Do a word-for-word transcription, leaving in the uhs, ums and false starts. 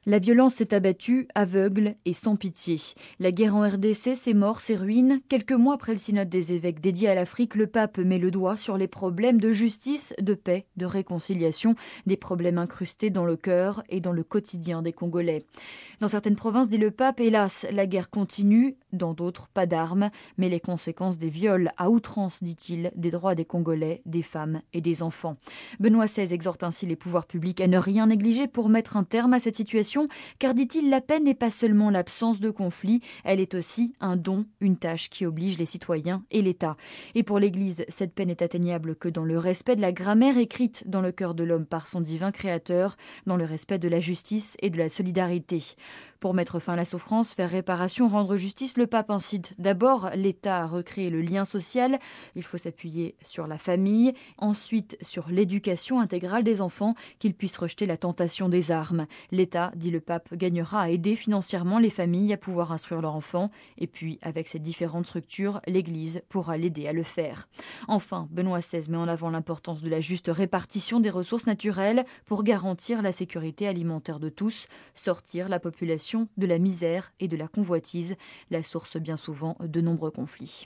La violence s'est abattue, aveugle et sans pitié. La guerre en R D C, ses morts, ses ruines. Quelques mois après le synode des évêques dédié à l'Afrique, le pape met le doigt sur les problèmes de justice, de paix, de réconciliation, des problèmes incrustés dans le cœur et dans le quotidien des Congolais. Dans certaines provinces, dit le pape, hélas, la guerre continue, dans d'autres, pas d'armes, mais les conséquences des viols à outrance, dit-il, des droits des Congolais, des femmes et des enfants. Benoît seize exhorte ainsi les pouvoirs publics à ne rien négliger pour mettre un terme à cette situation, car, dit-il, la paix n'est pas seulement l'absence de conflit, elle est aussi un don, une tâche qui oblige les citoyens et l'État. Et pour l'Église, cette paix n'est atteignable que dans le respect de la grammaire écrite dans le cœur de l'homme par son divin créateur, dans le respect de la justice et de la solidarité. Pour mettre fin à la souffrance, faire réparation, rendre justice, le pape incite d'abord l'État à recréer le lien social. Il faut s'appuyer sur la famille, ensuite sur l'éducation intégrale des enfants, qu'ils puissent rejeter la tentation des armes. L'État, dit le pape, gagnera à aider financièrement les familles à pouvoir instruire leurs enfants. Et puis, avec ces différentes structures, l'Église pourra l'aider à le faire. Enfin, Benoît seize met en avant l'importance de la juste répartition des ressources naturelles pour garantir la sécurité alimentaire de tous, sortir la population de la misère et de la convoitise, la source bien souvent de nombreux conflits.